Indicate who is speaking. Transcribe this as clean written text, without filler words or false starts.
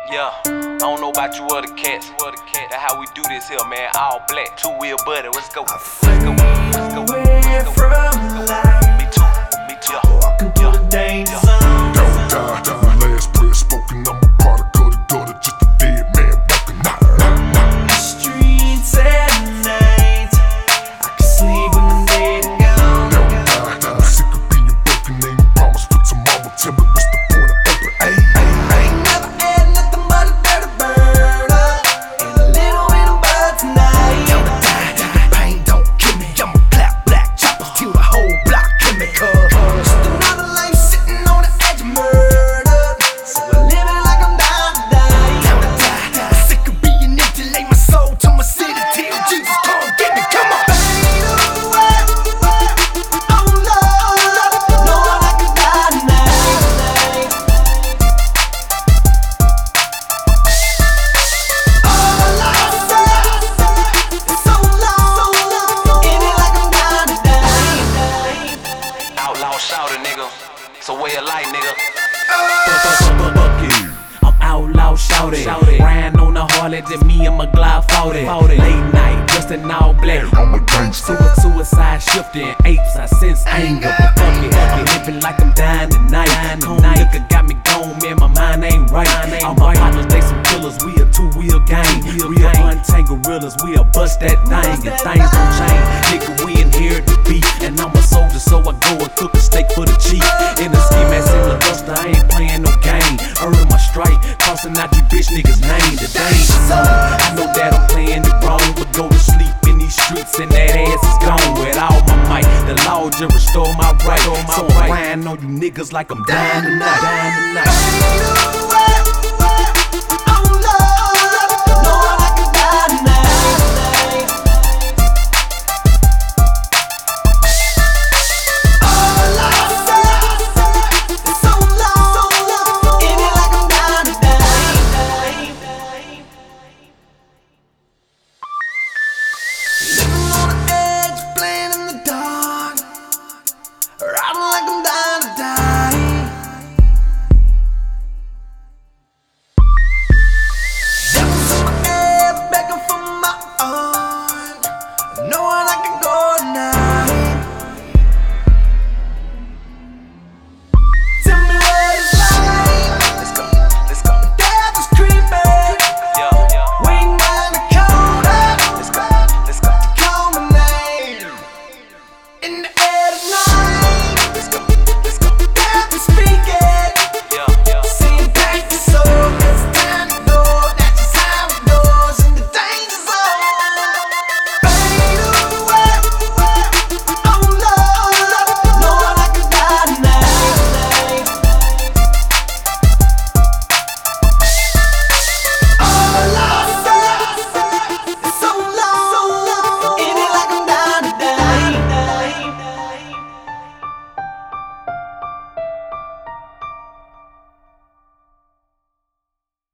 Speaker 1: Yeah, I don't know about you other cats. That's how we do this here, man. All black, two-wheel buddy. Let's go. Let's go. Let's go. Let's go. Me too. Me too.
Speaker 2: Walking through the danger zone.
Speaker 3: Don't die. Last prayer spoken. I'm a product of the gutter, just a dead man walking out.
Speaker 2: Streets at night. I can sleep when the dead and gone.
Speaker 3: Don't die. I'm sick of being broken. Ain't promise for tomorrow. Tell me what's the point of open.
Speaker 2: I ain't never had nothing but a dirty burn up and a little bit of bud tonight. Don't die. The pain don't kill me. I'ma clap black choppers till the whole block kill me. Just another life sitting on the edge of murder. So I live it like I'm dying to die. Down to die. I'm sick of being empty. Lay my soul to my city till Jesus come get me. Come on. Fade away. Oh Lord, knowing I can die tonight. All I say is so long. In it like I'm dying to die.
Speaker 1: Outlaw shouter, nigga. It's a way of life, nigga.
Speaker 4: Fuck you. I'm outlaw shouted. Riding on the Harley, just me and my Glock 40. Late night, dressed in all black.
Speaker 3: I'm a gangster.
Speaker 4: Suicide shifting apes, I sense anger. But fuck it, I'm living like I'm dying tonight. Cold liquor got me gone, man, my mind ain't right. All my partners, they some killers, we a two-wheel gang. We a untangled gorillas, we a bust that thing. And things don't change, nigga, we inherit the beat. And I'm a soldier, so I go and cook a steak for the chief. In the ski mask in the duster, I ain't playing no game. Earning my strike, crossing out these bitch niggas' name. The danger zone, I know that I'm playing it wrong, but go to sleep in these streets and that ass is gone. With all my might, the law just restore my right. So I'm riding on you niggas like I'm dying tonight.
Speaker 2: Fade away. Oh Lord, knowing I can die tonight. All I say is so long. In it like I'm dying to die. Living on the edge, playing in the dark. Riding like I'm dying.